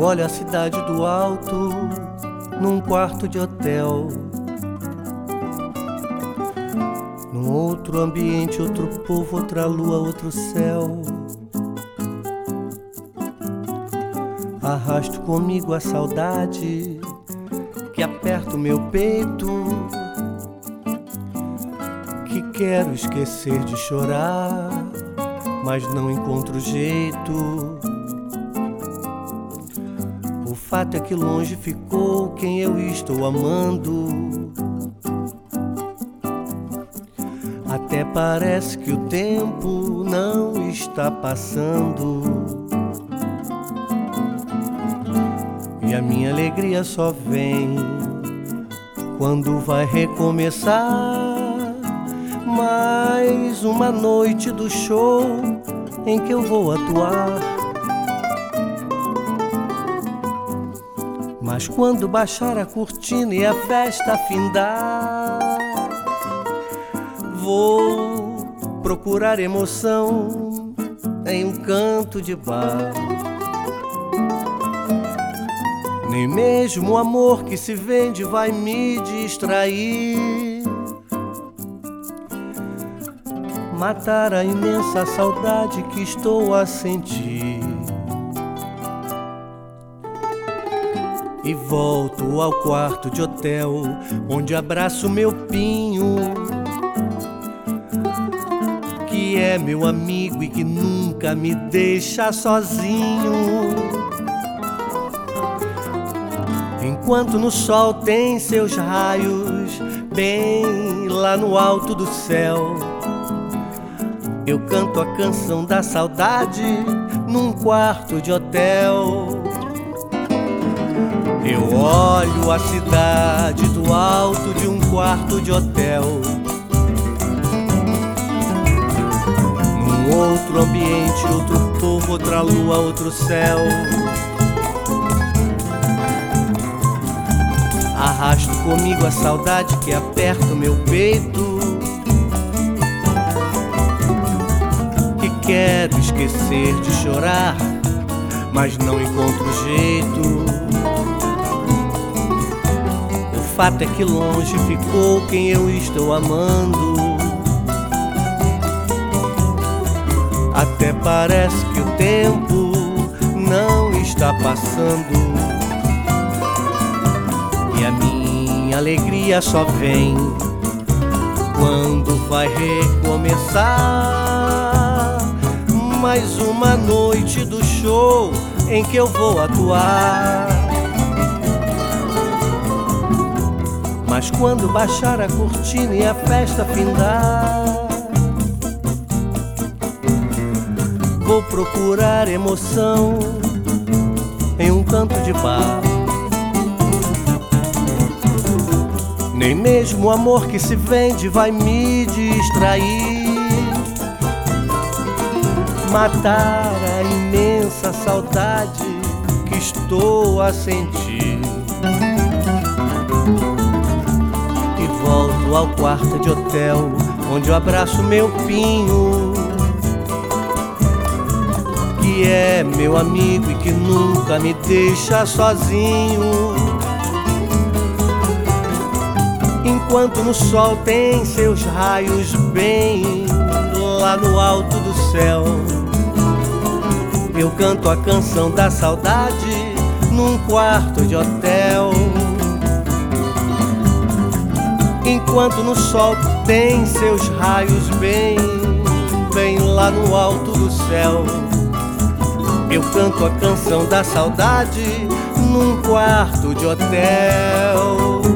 olho a cidade do alto, num quarto de hotel. Num outro ambiente, outro povo, outra lua, outro céu. Arrasto comigo a saudade que aperta o meu peito, que quero esquecer de chorar, mas não encontro jeito. O fato é que longe ficou quem eu estou amando. Até parece que o tempo não está passando, e a minha alegria só vem quando vai recomeçar mais uma noite do show em que eu vou atuar. Mas quando baixar a cortina e a festa findar, vou procurar emoção em um canto de bar. Nem mesmo o amor que se vende vai me distrair, matar a imensa saudade que estou a sentir. E volto ao quarto de hotel, onde abraço meu pinho, que é meu amigo e que nunca me deixa sozinho. Enquanto no sol tem seus raios bem lá no alto do céu, eu canto a canção da saudade num quarto de hotel. Eu olho a cidade do alto de um quarto de hotel, num outro ambiente, outro povo, outra lua, outro céu. Arrasto comigo a saudade que aperta o meu peito, que quero esquecer de chorar, mas não encontro jeito. O fato é que longe ficou quem eu estou amando. Até parece que o tempo não está passando, e a minha alegria só vem quando vai recomeçar mais uma noite do show em que eu vou atuar. Mas quando baixar a cortina e a festa findar, vou procurar emoção em um canto de bar. Nem mesmo o amor que se vende vai me distrair, matar a imensa saudade que estou a sentir. E volto ao quarto de hotel, onde eu abraço meu pinho, que é meu amigo e que nunca me deixa sozinho. Enquanto no sol tem seus raios bem lá no alto do céu, eu canto a canção da saudade num quarto de hotel. Enquanto no sol tem seus raios bem lá no alto do céu, eu canto a canção da saudade num quarto de hotel.